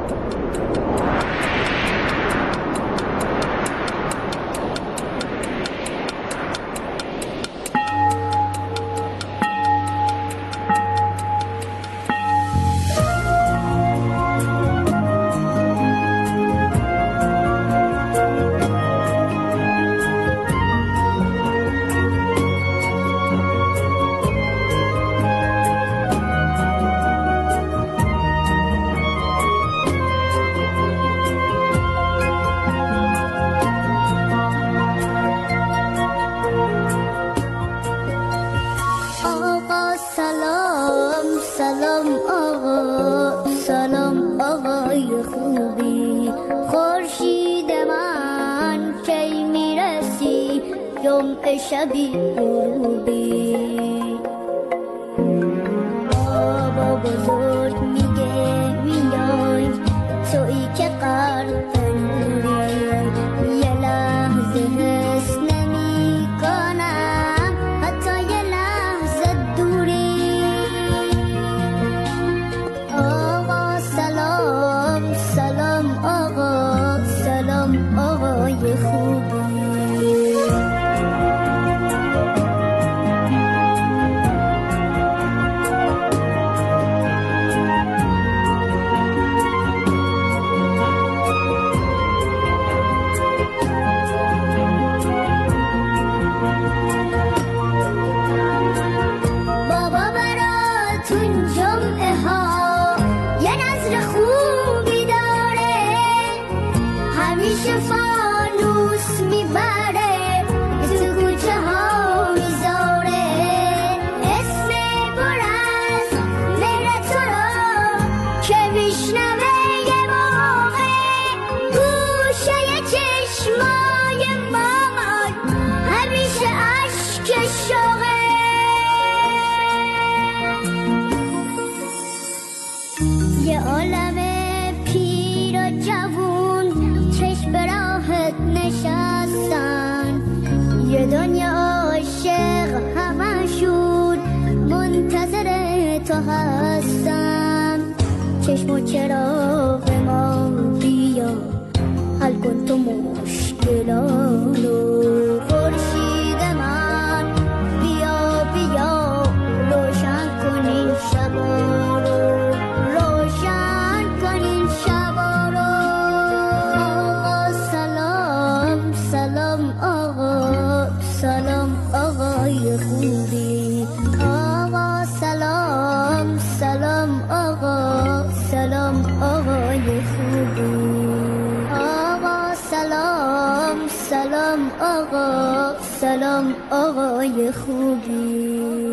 سلام آقا، سلام آقای خوبی. خورشید من کی میرسی جمعه شبی غروبی. بابا بزرگ میگه میای تویی که غرق نوری. یه لحظه حس نمی کنم حتی یه لحظه دوری. آقا سلام، سلام آقا، سلام آقای خوبی. همیشه فانوس میبره تو کوچه ها میذاره. اسم پر از مهر تو رو که میشنوه یه موقع گوشه چشمای مامان همیشه عشق شوقه. یه عالم پیر و جوون چشم به راهت نشستن. یه دنیا عاشق همشون منتظر تو هستن. چشم و چراغ ما بیا حل کن تو مشکلانو. خورشید من بیا بیا روشن کن این شبا رو، روشن کن این شبا رو. سلام آقا، سلام آقای خوبی. آقا سلام، سلام آقا، سلام آقای خوبی. آقا سلام، سلام آقا، سلام آقای خوبی.